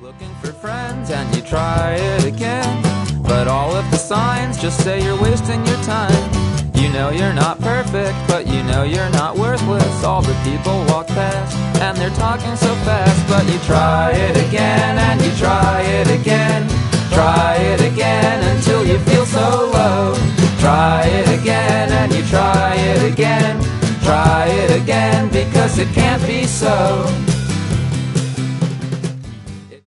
Looking for friends and you try it again, but all of the signs just say you're wasting your time. You know you're not perfect, but you know you're not worthless. All the people walk past and they're talking so fast, but you try it again and you try it again. Try it again until you feel so low. Try it again and you try it again. Try it again because it can't be so.